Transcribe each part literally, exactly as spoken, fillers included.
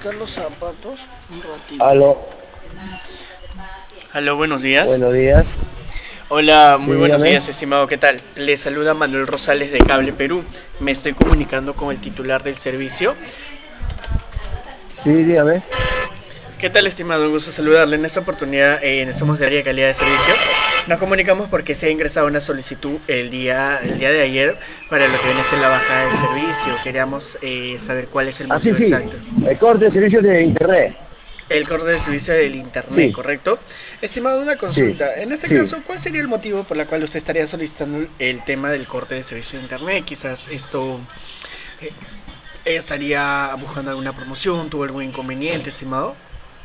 buscar los zapatos un ratito. Aló, Aló, buenos días. buenos días. Hola, Sí, muy buenos dígame. días, estimado. ¿Qué tal? Le saluda Manuel Rosales de Cable Perú. Me estoy comunicando con el titular del servicio. Sí, dígame. ¿Qué tal, estimado? Un gusto saludarle. En esta oportunidad, eh, somos de área de calidad de servicio. Nos comunicamos porque se ha ingresado una solicitud el día, el día de ayer para lo que viene a ser la bajada del servicio. Queríamos eh, saber cuál es el Ah, sí, motivo sí. exacto. El corte de servicio de internet. El corte de servicio del internet, Sí, ¿correcto? Estimado, una sí, consulta. En este sí. caso, ¿cuál sería el motivo por la cual usted estaría solicitando el tema del corte de servicio de internet? Quizás esto eh, estaría buscando alguna promoción, tuvo algún inconveniente, estimado.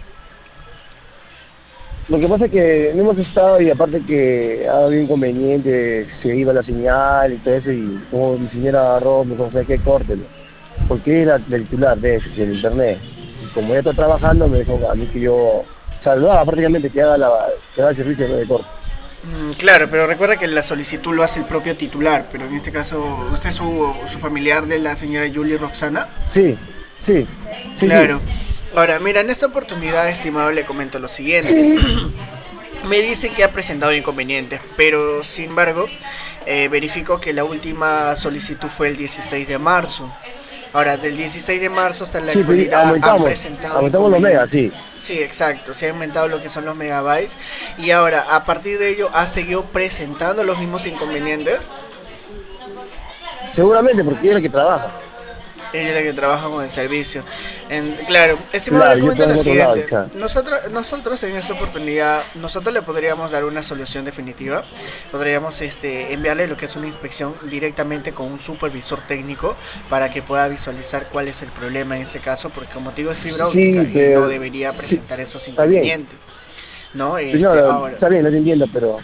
Lo que pasa es que no hemos estado y aparte que ha habido inconvenientes, se iba la señal y todo eso y como mi señora agarró, me dijo, ¿sabes qué? Córtelo. Porque era del titular de ese, del internet. Y como ella está trabajando, me dijo a mí que yo, saludaba prácticamente que haga, la, que haga el servicio de corte. Mm, claro, pero recuerda que la solicitud lo hace el propio titular, pero en este caso, ¿usted es su, su familiar de la señora Julie Roxana? Sí, sí, sí, sí. Claro. Ahora, mira, en esta oportunidad, estimado, le comento lo siguiente. Me dicen que ha presentado inconvenientes, pero sin embargo, eh, verifico que la última solicitud fue el dieciséis de marzo. Ahora, del dieciséis de marzo hasta la Sí, pero actualidad han aumentamos, presentado aumentamos los megas, inconvenientes. sí. Sí, exacto, se han aumentado lo que son los megabytes y ahora, a partir de ello, ha seguido presentando los mismos inconvenientes. Seguramente porque ella es la que trabaja. Ella es la que trabaja con el servicio. En- claro, estimado, le Claro, yo comento trabajo lo en otro lado, siguiente. quizá. Nosotros, nosotros en esta oportunidad, nosotros le podríamos dar una solución definitiva. Podríamos este, enviarle lo que es una inspección directamente con un supervisor técnico para que pueda visualizar cuál es el problema en este caso, porque como te digo es fibra óptica Sí, y no pero debería sí, presentar esos está bien. inconvenientes. ¿No? Este, Señora, ahora. está bien, no te entiendo, pero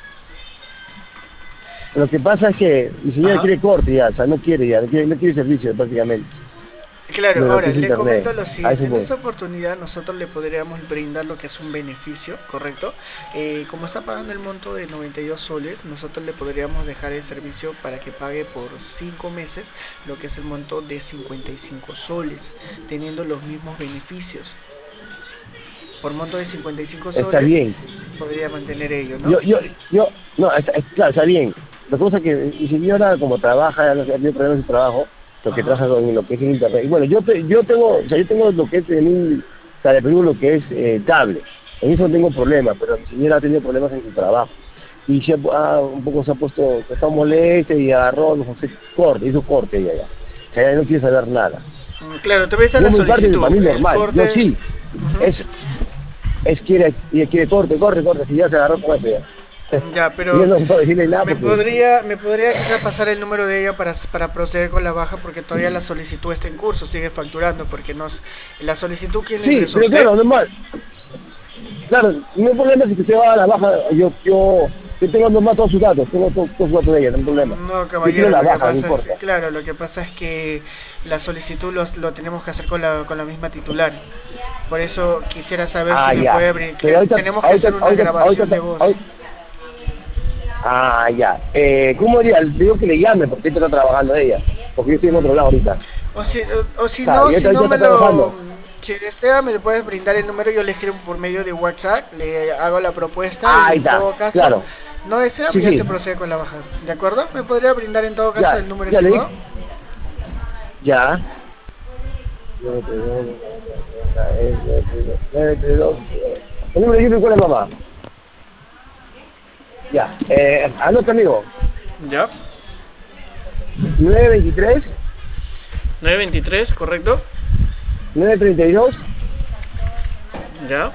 lo que pasa es que mi señora Ajá. quiere corte ya, o sea, no quiere ya, no quiere, no quiere servicio prácticamente Claro, de lo que ahora es le internet. comento lo A siguiente, eso en voy. esta oportunidad nosotros le podríamos brindar lo que es un beneficio, ¿correcto? Eh, como está pagando el monto de noventa y dos soles, nosotros le podríamos dejar el servicio para que pague por cinco meses lo que es el monto de cincuenta y cinco soles, teniendo los mismos beneficios. Por monto de cincuenta y cinco Está soles bien. podría mantener ello, ¿no? Yo, yo, yo, no, está, es- claro, está bien. Lo que pasa es que mi señora, como trabaja, no sé, tiene problemas de trabajo, lo que Ajá. trabaja con lo que es el internet. Y bueno, yo, te- yo tengo, o sea, yo tengo lo que es en un, Cable Perú, lo que es eh, cable. En eso no tengo problemas, pero mi señora ha tenido problemas en su trabajo. Y se ha, ha- un poco se ha puesto, está molesta y agarró, no sé, corte, hizo corte ella ya. O sea, ella no quiere saber nada. Mm, Claro, te voy a hacer Yo la mi parte, para solicitud, mí el normal, yo corte. sí. Ujú. Es, es quiere, ella quiere corte, corte, corte, si ya se agarró con eso ya. Ya, Y yo pero no puedo decirle nada me porque, podría, me podría quizás pasar el número de ella para, para proceder con la baja porque todavía la solicitud está en curso, sigue facturando porque nos, la solicitud quién le sí, ingresó a pero usted. claro, normal. Claro, no hay problema si usted va a la baja, yo, yo, yo tengo nomás todos sus datos, tengo todos, todos sus datos de ella, no hay problema. No, Yo quiero caballero, la lo que baja, no pasa es, importa. claro, lo que pasa es que la solicitud los- lo tenemos que hacer con la, con la misma titular. Por eso quisiera saber si Ah, me ya. puede abrir, Pero que ahorita, tenemos que ahorita, hacer una ahorita, ahorita, grabación de voz. ahorita, ah, ya. Eh, ¿cómo diría? Le digo que le llame porque ahorita está trabajando ella, porque yo estoy en otro lado ahorita. O si, o, o si Claro, no, y si ahorita, no ahorita me está lo... trabajando. Si desea, me le puedes brindar el número, yo le escribo por medio de WhatsApp, le hago la propuesta Ah, y ahí en está, todo caso, claro. no desea, Sí, pues ya se sí, procede con la baja. ¿De acuerdo? ¿Me podría brindar en todo caso ya, el número ya le di, estimado? ya. El número de cuál es mamá. Ya, eh, anota amigo, Ya. nueve veintitrés, nueve veintitrés, ¿correcto? nueve treinta y dos, Ya.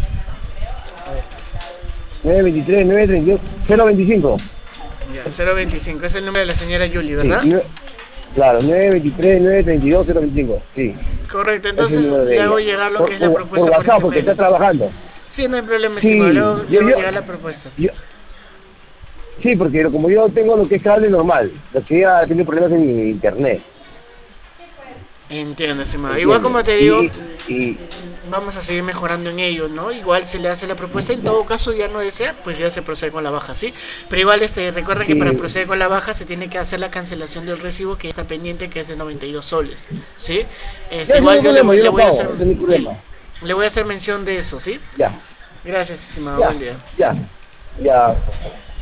nueve veintitrés, nueve treinta y dos, cero veinticinco. Ya, cero veinticinco, es el número de la señora Julie, Sí, ¿verdad? nue- claro, nueve veintitrés, nueve treinta y dos, cero veinticinco. Sí, Correcto, ese es el entonces número de le hago ella. llegar lo que Por, es la por, por propuesta por WhatsApp este porque está medio. trabajando. Sí, no hay problema, estimado, le Sí, hago, le yo, hago yo, llegar la propuesta. yo, sí, porque como yo tengo lo que es cable normal, lo que ella tiene problemas en mi internet. Entiendo, estimado. Igual ¿entiendes? como te digo, Y, y vamos a seguir mejorando en ello, ¿no? Igual se le hace la propuesta, en todo caso ya no desea, pues ya se procede con la baja, ¿sí? Pero igual este recuerda que para sí, proceder con la baja se tiene que hacer la cancelación del recibo que está pendiente, que es de noventa y dos soles, ¿sí? Este, ya no igual hay yo le problema, voy, yo le lo voy a pago, hacer, ese es mi sí, problema. le voy a hacer mención de eso, ¿sí? Ya, Gracias, estimado, ya, buen día. ya, ya.